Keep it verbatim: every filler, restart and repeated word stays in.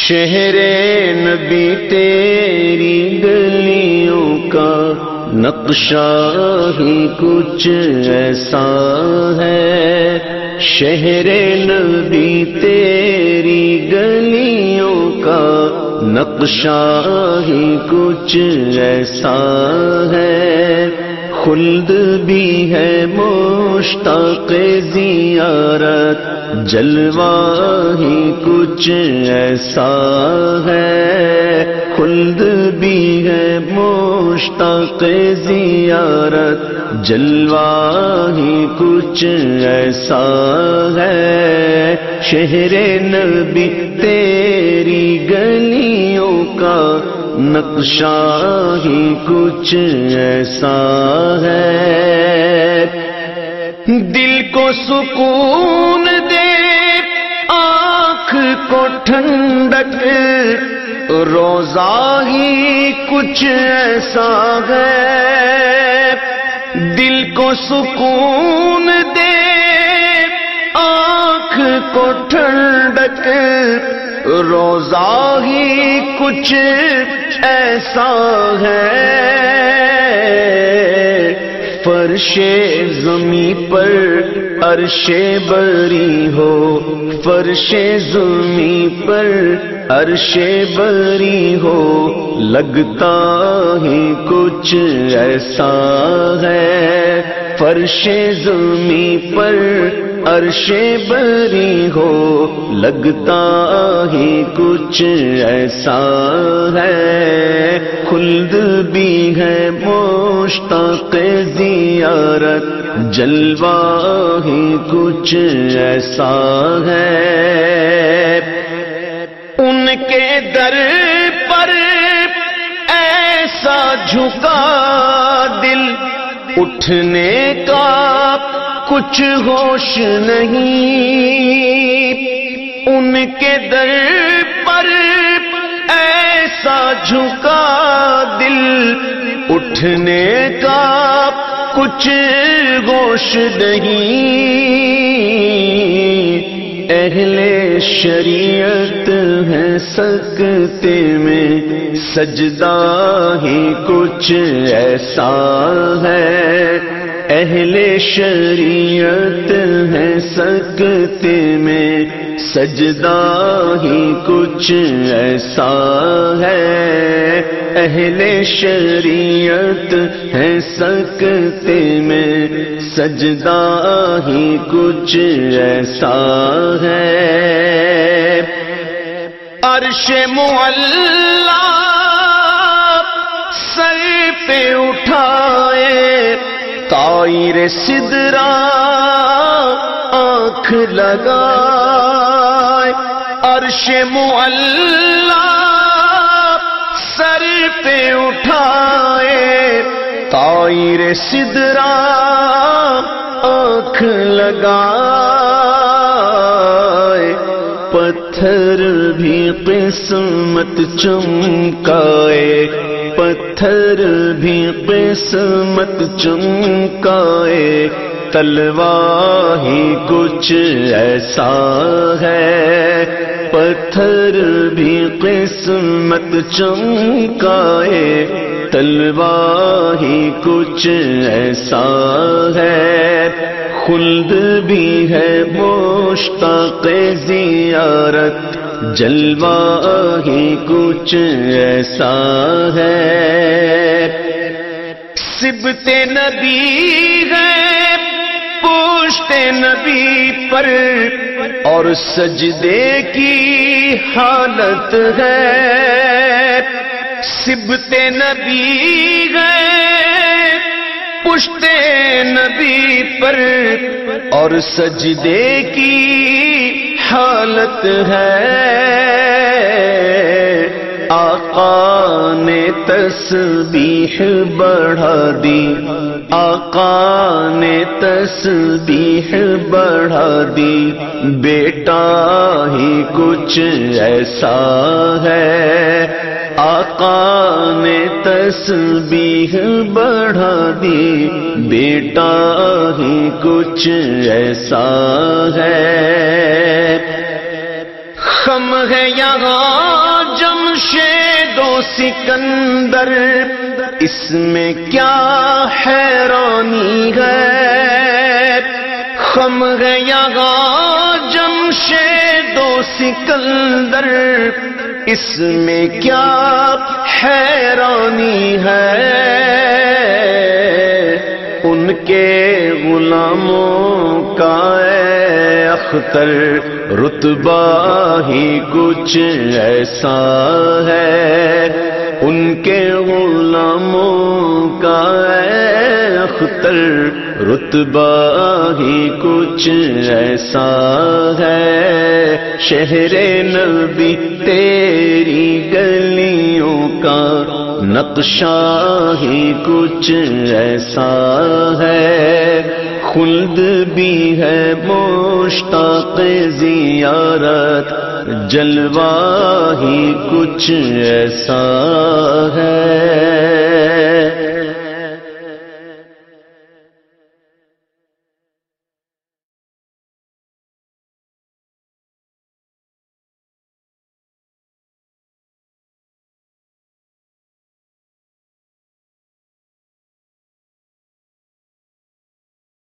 شہر نبی تیری گلیوں کا نقشہ ہی کچھ ایسا ہے، شہر نبی تیری گلیوں کا نقشہ ہی کچھ ایسا ہے، خلد بھی ہے مشتاق زیارت، جلوہ ہی کچھ ایسا ہے، خلد بھی ہے مشتاق زیارت، جلوہ ہی کچھ ایسا ہے، شہر نبی تیری گلیوں کا نقشہ ہی کچھ ایسا ہے، دل کو سکون دے آنکھ کو ٹھنڈک، روزہ ہی کچھ ایسا ہے، دل کو سکون دے آنکھ کو ٹھنڈک، روزہ ہی کچھ ایسا ہے، فرش زمیں پر عرش بری ہو، فرش زمیں پر عرش بری ہو، لگتا ہی کچھ ایسا ہے، فرش زمیں پر عرش بری ہو، لگتا ہی کچھ ایسا ہے، خلد بھی ہے مشتاق زیارت، جلوہ ہی کچھ ایسا ہے، ان کے در پر ایسا جھکا دل، اٹھنے کا کچھ ہوش نہیں، ان کے در پر ایسا جھکا دل، اٹھنے کا کچھ ہوش نہیں، اہل شریعت ہے سکتے میں، سجدہ ہی کچھ ایسا ہے، اہل شریعت ہے سکتے میں، سجدہ ہی کچھ ایسا ہے، اہل شریعت ہے سکتے میں، سجدہ ہی کچھ ایسا ہے، عرش معلی سر پہ اٹھائے، طائر سدرا آنکھ لگائے، عرش معلی سر پہ اٹھائے، طائر سدرا آنکھ لگائے، پتھر بھی قسمت چمکائے، پتھر بھی قسمت چمکائے، تلوار ہی کچھ ایسا ہے، پتھر بھی قسمت چمکائے، تلوار ہی کچھ ایسا ہے، خلد بھی ہے مشتاق زیارت، جلوہ ہی کچھ ایسا ہے، صبت نبی ہے پشت نبی پر، اور سجدے کی حالت ہے، صبت نبی ہے پشت نبی پر، اور سجدے کی حالت ہے، آقا نے تسبیح بڑھا دی، آقا نے تسبیح بڑھا دی، بیٹا ہی کچھ ایسا ہے، آقا نے تسبیح بڑھا دی، بیٹا ہی کچھ ایسا ہے، خم ہے یہاں جمشید و سکندر، اس میں کیا حیرانی ہے، خم ہے یہاں جمشید و سکندر، اس میں کیا حیرانی ہے، ان کے غلاموں کا اے اختر رتبہ ہی کچھ ایسا ہے، ان کے غلاموں کا اے اختر رتبہ ہی کچھ ایسا ہے، شہر نبی تیری گلیوں کا نقشہ ہی کچھ ایسا ہے، خلد بھی ہے مشتاق زیارت، جلوہ ہی کچھ ایسا ہے۔